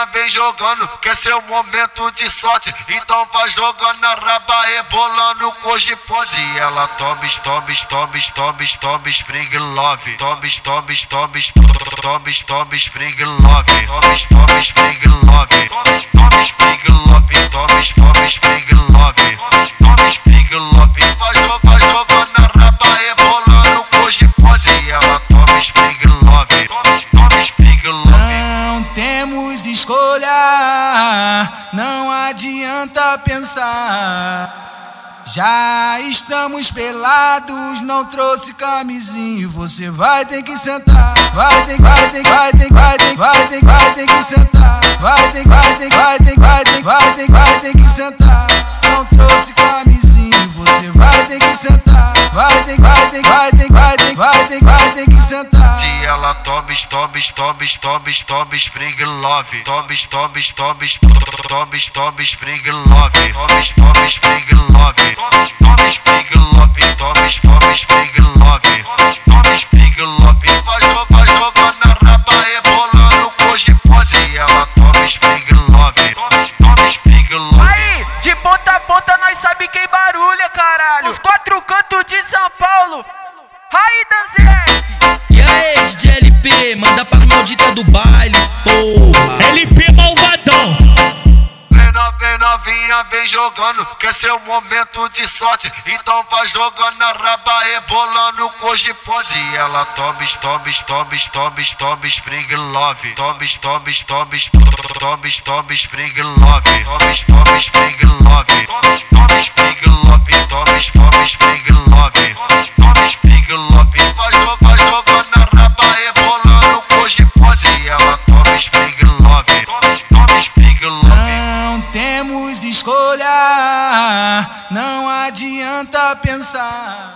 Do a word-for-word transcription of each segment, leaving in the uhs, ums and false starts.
novinha vem jogando, que é seu momento de sorte. Então vai jogando a raba, rebolando com hoje pode. E ela toma, toma, toma, toma, toma, spring love. Toma, toma, toma, toma, toma, spring love. Toma, toma, spring love. Toma, spring love. Toma, toma, spring love. Toma, spring love. Vai jogar, jogando a raba, rebolando com hoje pode. E ela toma, spring love. Toma, spring love. Não temos escolha, não adianta pensar. Já estamos pelados, não trouxe camisinha. Você vai ter que sentar. Vai ter, vai ter, vai ter, vai ter, vai ter, vai ter que sentar. Vai ter, vai ter, vai ter, vai ter, vai ter, vai ter que sentar. Não trouxe camisinha. Você vai ter que sentar. Vai ter, vai ter, vai ter, vai ter, vai ter, vai ter que sentar. E ela toma, toma, toma, toma, toma, spring love. Toma, toma, toma, toma, toma, spring love. Toma, toma, spring love. Toma, spring love. Toma, toma, spring love. Toma, spring love. Vai jogar, jogando na raba, rebolando com hoje pode. E ela toma, spring love. Toma, spring love. Aí, de ponta a ponta nós sabe quem barulha, caralho. Os quatro cantos de São Paulo. Aí, Danzé. E aí, D J L P, manda pras malditas do baile, porra. L P malvadão. Vem, no, vem novinha, vem jogando, que é seu momento de sorte. Então vai jogando na raba, rebolando com hoje pode. E ela toma, toma, toma, toma, toma, spring love. Toma, toma, toma, toma, toma, spring love. Toma, toma, spring love. Toma, spring love. Toma, toma, spring love. Toma, spring love. Vai jogar, jogando na raba, rebolando com hoje pode. E ela toma, spring love. Toma, spring love. Não temos escolha, não adianta pensar.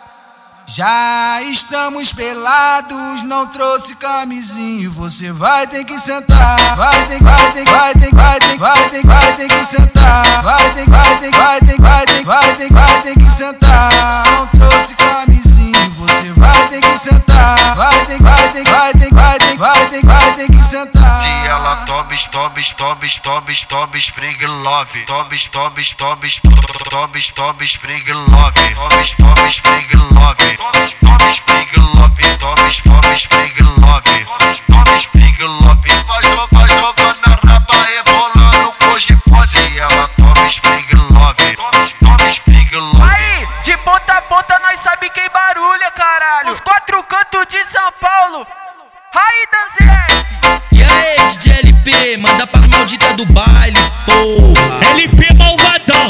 Já estamos pelados, não trouxe camisinha. Você vai ter que sentar. Vai ter, vai ter, vai ter, vai ter, vai ter, vai ter que sentar. Vai ter, vai ter, vai ter, vai ter, vai ter, vai ter que sentar. Não trouxe camisinha. Você vai ter que sentar. Vai ter, vai ter, vai ter, vai ter, vai ter, vai ter que sentar. E ela toma, toma, toma, toma, toma, spring love. Toma, toma, toma, toma, toma, spring love. Toma, toma, spring love. Toma, spring love. Toma, toma, spring love. Toma, spring love. Vai jogar, jogando na raba, rebolando com hoje pode. E ela toma, spring love. Toma, spring love. Aí, de ponta a ponta nós sabe quem barulha, caralho. Os quatro cantos de São Paulo. Aí, Danzé. E aí, D J L P, manda pras malditas do baile, porra. L P malvadão.